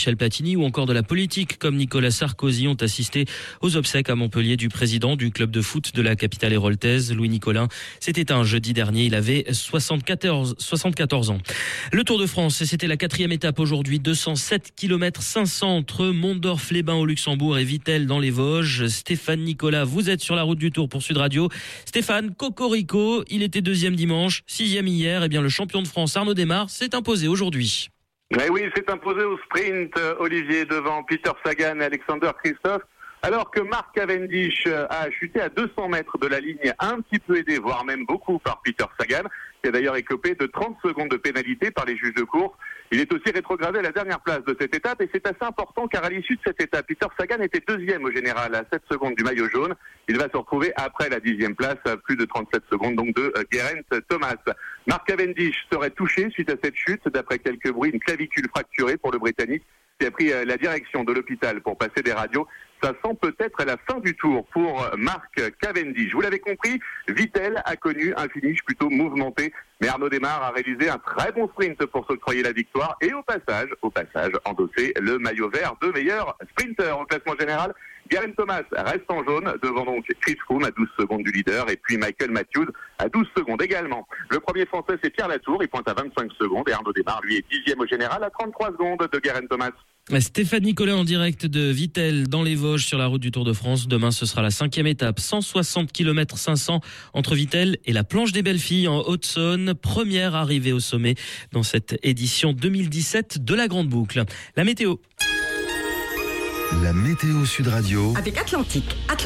Michel Platini ou encore de la politique comme Nicolas Sarkozy ont assisté aux obsèques à Montpellier du président du club de foot de la capitale héroltaise, Louis Nicolin. C'était un jeudi dernier, il avait 74 ans. Le Tour de France, c'était la 4e étape aujourd'hui, 207 km 500 entre Mondorf-les-Bains au Luxembourg et Vittel dans les Vosges. Stéphane Nicolas, vous êtes sur la route du Tour pour Sud Radio. Stéphane, cocorico, il était 2e dimanche, 6e hier. Eh bien, le champion de France Arnaud Démare s'est imposé aujourd'hui. Oui, s'est imposé au sprint, Olivier, devant Peter Sagan et Alexander Kristoff, alors que Mark Cavendish a chuté à 200 mètres de la ligne, un petit peu aidé, voire même beaucoup, par Peter Sagan, qui a d'ailleurs écopé de 30 secondes de pénalité par les juges de course. Il est aussi rétrogradé à la dernière place de cette étape, et c'est assez important car à l'issue de cette étape, Peter Sagan était 2e au général à 7 secondes du maillot jaune. Il va se retrouver après la 10e place, à plus de 37 secondes donc de Geraint Thomas. Mark Cavendish serait touché suite à cette chute, d'après quelques bruits, une clavicule fracturée pour le Britannique, qui a pris la direction de l'hôpital pour passer des radios. Ça sent peut-être la fin du tour pour Mark Cavendish. Vous l'avez compris, Vittel a connu un finish plutôt mouvementé, mais Arnaud Démare a réalisé un très bon sprint pour s'octroyer la victoire et au passage, endosser le maillot vert de meilleur sprinter au classement général. Geraint Thomas reste en jaune, devant donc Chris Froome à 12 secondes du leader et puis Michael Matthews à 12 secondes également. Le premier français, c'est Pierre Latour, il pointe à 25 secondes et Arnaud Démare, lui, est 10e au général à 33 secondes de Geraint Thomas. Stéphane Nicolas en direct de Vittel dans les Vosges sur la route du Tour de France. Demain, ce sera la 5e étape, 160 km 500 entre Vittel et la Planche des Belles-Filles en Haute-Saône. Première arrivée au sommet dans cette édition 2017 de la Grande Boucle. La météo. La météo Sud Radio. Avec Atlantique.